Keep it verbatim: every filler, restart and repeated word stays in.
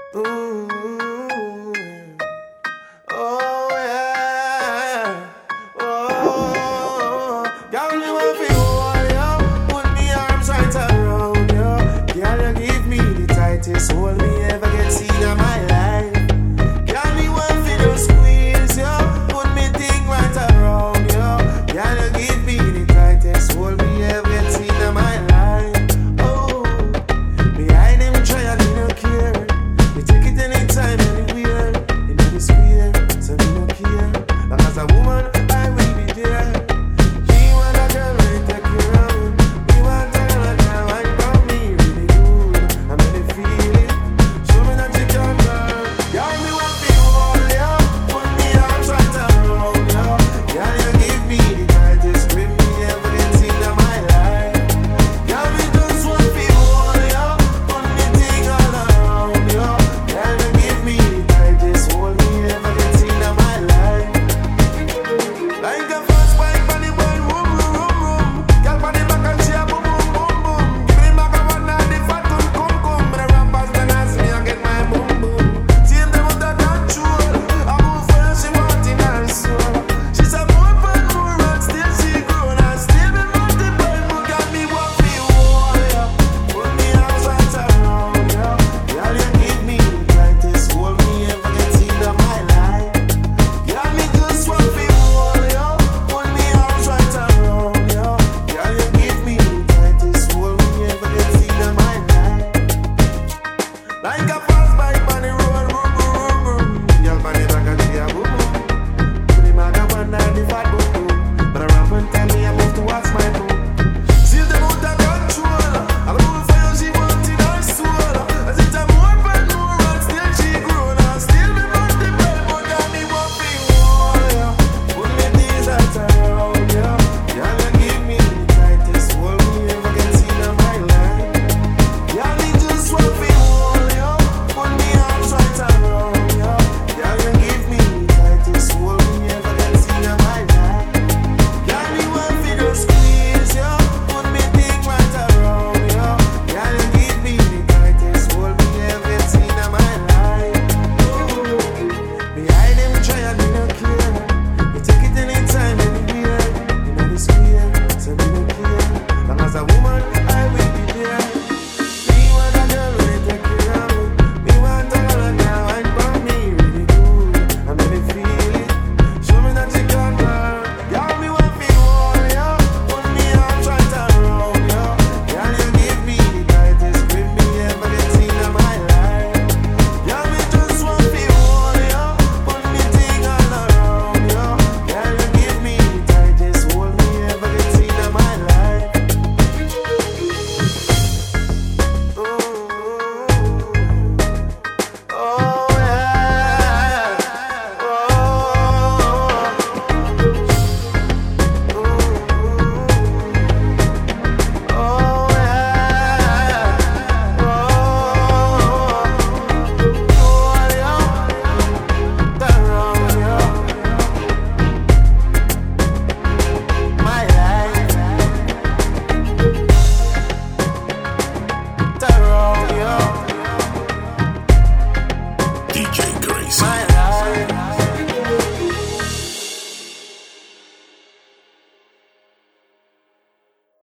Ooh, oh yeah, oh, girl, you want me hold you, put me arms right around you. Girl, you give me the tightest hold me ever get seen in my life. Girl, me want me to squeeze you, put me thing right around you. Girl, you give me the tightest hold me ever get seen in my life. Oh, behind them try and me no care. We take it anytime, anywhere, in the square, so me no care. Long as a woman, I will be there. Me want a girl really take care of me. Me want a girl that can wine for me really good. I really feel it. Show me that you can, girl. Girl, me want me hold you, put me arms right around you. Girl, you give me the tightest grip me ever get seen in my life. Girl, me just want me hold you, put me thing all around you. Girl, you give me the tightest hold me ever get seen in my life. Like a first bike on the boy, room, room, room, room. Girl, on the back and she a boom, boom, boom, boom. Give me back a one and the fat one come, come. But the rappers then ask me I get my boom, boom. Same them with the control. I move when she want in her soul. She's a more fun, more and still she grown. And still me multiple, more got me what me want, yeah. Put me arms right around, yeah. Girl, you give me the tightest hold me ever get seen in my life. Girl, me just want me hold you, put me arms right around you. Girl, you give me the tightest hold me ever get seen in my life. Like a